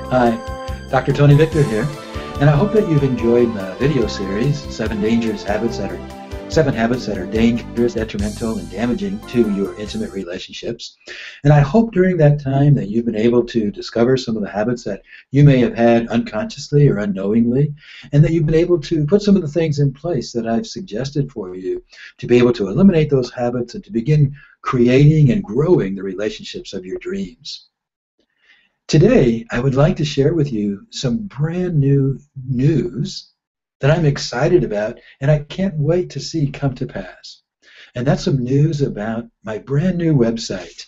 Hi, Dr. Tony Victor here, and I hope that you've enjoyed the video series, Seven Habits that are dangerous, detrimental, and damaging to your intimate relationships. And I hope during that time that you've been able to discover some of the habits that you may have had unconsciously or unknowingly, and that you've been able to put some of the things in place that I've suggested for you to be able to eliminate those habits and to begin creating and growing the relationships of your dreams. Today, I would like to share with you some brand new news that I'm excited about and I can't wait to see come to pass. And that's some news about my brand new website,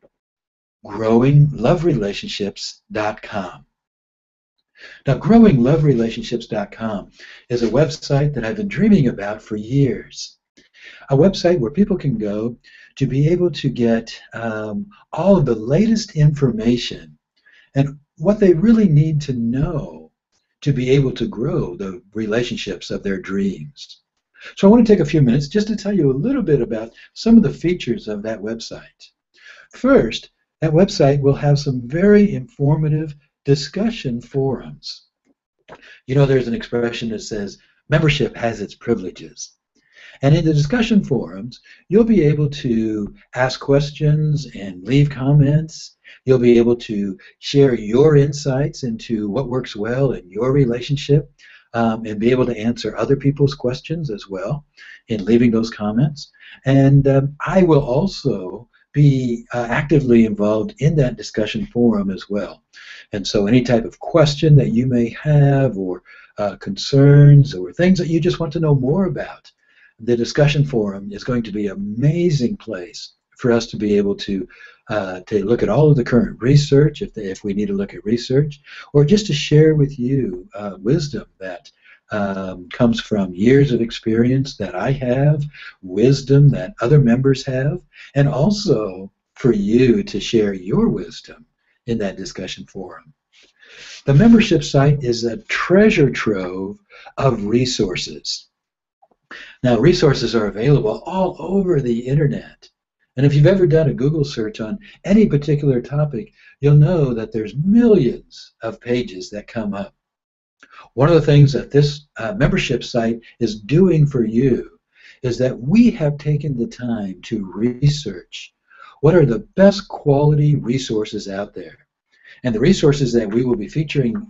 growingloverelationships.com. Now, growingloverelationships.com is a website that I've been dreaming about for years. A website where people can go to be able to get all of the latest information and what they really need to know to be able to grow the relationships of their dreams. So I want to take a few minutes just to tell you a little bit about some of the features of that website. First, that website will have some very informative discussion forums. You know, there's an expression that says, membership has its privileges. And in the discussion forums, you'll be able to ask questions and leave comments. You'll be able to share your insights into what works well in your relationship and be able to answer other people's questions as well in leaving those comments. And I will also be actively involved in that discussion forum as well. And so any type of question that you may have or concerns or things that you just want to know more about, the discussion forum is going to be an amazing place for us to be able to look at all of the current research, if we need to look at research, or just to share with you wisdom that comes from years of experience that I have, wisdom that other members have, and also for you to share your wisdom in that discussion forum. The membership site is a treasure trove of resources. Now, resources are available all over the internet. And if you've ever done a Google search on any particular topic, you'll know that there's millions of pages that come up. One of the things that this membership site is doing for you is that we have taken the time to research what are the best quality resources out there. And the resources that we will be featuring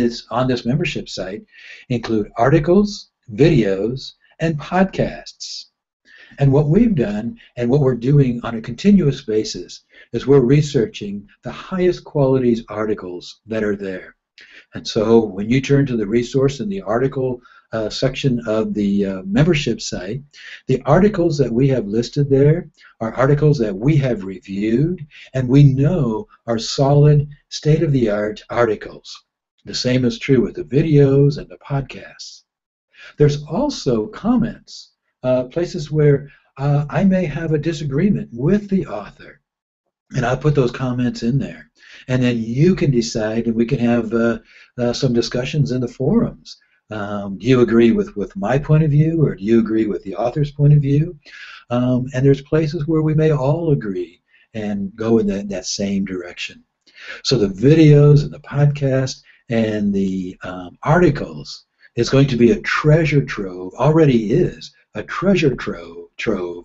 on this membership site include articles, videos, and podcasts. And what we've done and what we're doing on a continuous basis is we're researching the highest quality articles that are there. And so when you turn to the resource in the article section of the membership site, the articles that we have listed there are articles that we have reviewed and we know are solid, state-of-the-art articles. The same is true with the videos and the podcasts. There's also comments, places where I may have a disagreement with the author, and I'll put those comments in there. And then you can decide, and we can have some discussions in the forums. Do you agree with my point of view, or do you agree with the author's point of view? And there's places where we may all agree and go in that same direction. So the videos and the podcast and the articles is going to be a treasure trove, already is a treasure trove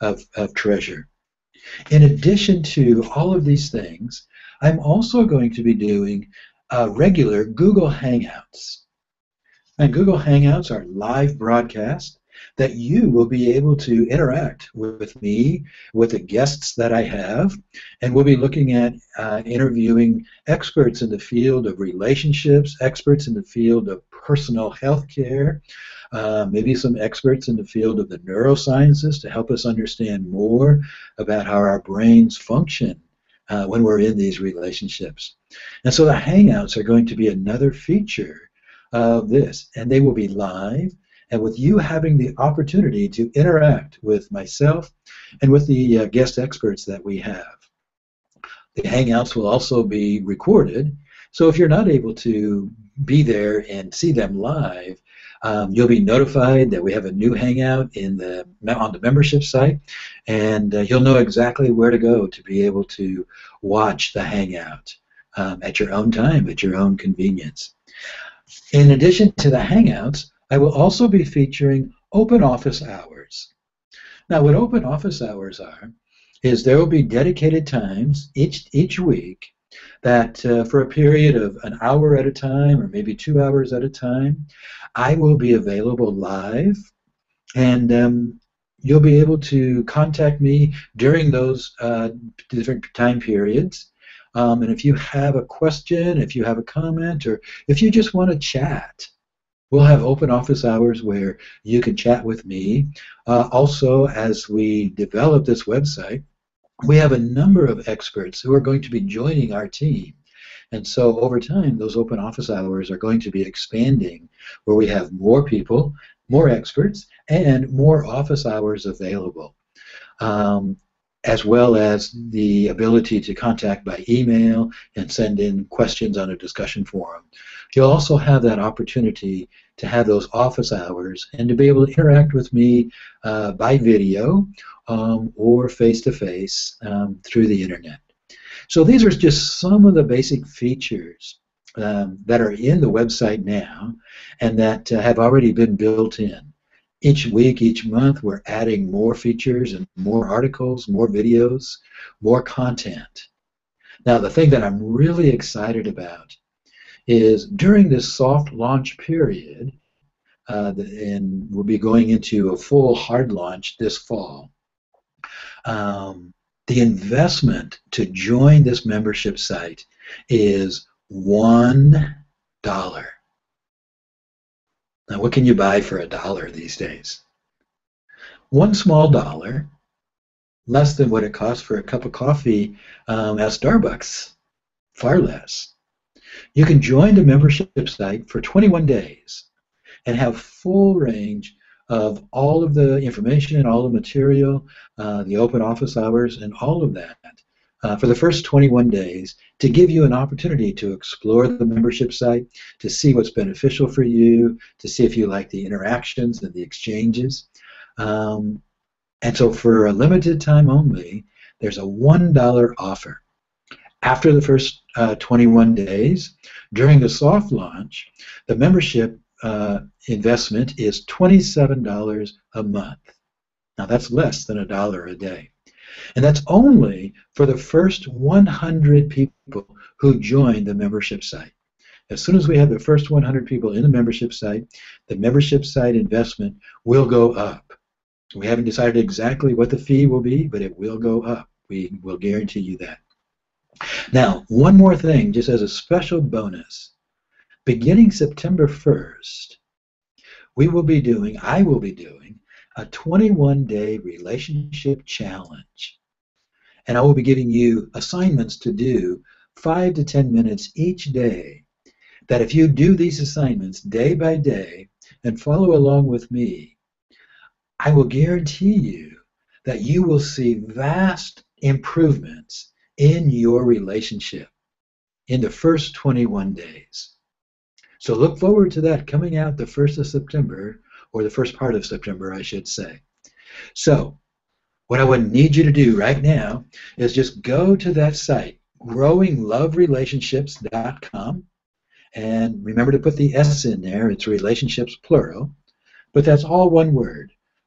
of treasure. In addition to all of these things, I'm also going to be doing regular Google Hangouts. And Google Hangouts are live broadcasts that you will be able to interact with me, with the guests that I have, and we'll be looking at interviewing experts in the field of relationships, experts in the field of personal health care, maybe some experts in the field of the neurosciences to help us understand more about how our brains function when we're in these relationships. And so the Hangouts are going to be another feature of this, and they will be live, and with you having the opportunity to interact with myself and with the guest experts that we have. The Hangouts will also be recorded, so if you're not able to be there and see them live, you'll be notified that we have a new Hangout on the membership site, and you'll know exactly where to go to be able to watch the Hangout. at your own time, at your own convenience. In addition to the Hangouts, I will also be featuring open office hours. Now, what open office hours are is there will be dedicated times each week that for a period of an hour at a time or maybe 2 hours at a time, I will be available live, and you'll be able to contact me during those different time periods. And if you have a question, if you have a comment, or if you just want to chat, we'll have open office hours where you can chat with me. Also, as we develop this website, we have a number of experts who are going to be joining our team. And so over time, those open office hours are going to be expanding, where we have more people, more experts, and more office hours available, as well as the ability to contact by email and send in questions on a discussion forum. You'll also have that opportunity to have those office hours and to be able to interact with me by video or face-to-face through the internet. So these are just some of the basic features that are in the website now and that have already been built in. Each week, each month, we're adding more features and more articles, more videos, more content. Now, the thing that I'm really excited about is during this soft launch period, and we'll be going into a full hard launch this fall, the investment to join this membership site is $1. Now, what can you buy for $1 these days? One small dollar, less than what it costs for a cup of coffee at Starbucks, far less. You can join the membership site for 21 days and have full range of all of the information, all the material, the open office hours, and all of that for the first 21 days to give you an opportunity to explore the membership site, to see what's beneficial for you, to see if you like the interactions and the exchanges. And so for a limited time only, there's a $1 offer. After the first 21 days, during the soft launch, the membership investment is $27 a month. Now that's less than $1 a day. And that's only for the first 100 people who join the membership site. As soon as we have the first 100 people in the membership site investment will go up. We haven't decided exactly what the fee will be, but it will go up. We will guarantee you that. Now, one more thing, just as a special bonus. Beginning September 1st, I will be doing a 21-day relationship challenge. And I will be giving you assignments to do 5 to 10 minutes each day, that if you do these assignments day by day and follow along with me, I will guarantee you that you will see vast improvements in your relationship in the first 21 days. So look forward to that coming out the 1st of September, or the first part of September, I should say. So what I would need you to do right now is just go to that site, growingloverelationships.com, and remember to put the S in there. It's relationships plural, but that's all one word,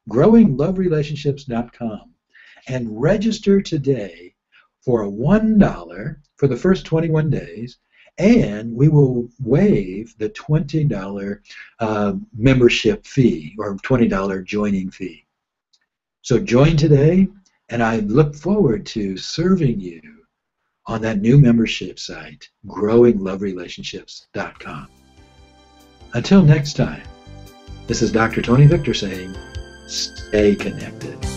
growingloverelationships.com, and register today for a $1 for the first 21 days, and we will waive the $20 membership fee, or $20 joining fee. So join today, and I look forward to serving you on that new membership site, growingloverelationships.com. Until next time, this is Dr. Tony Victor saying, stay connected.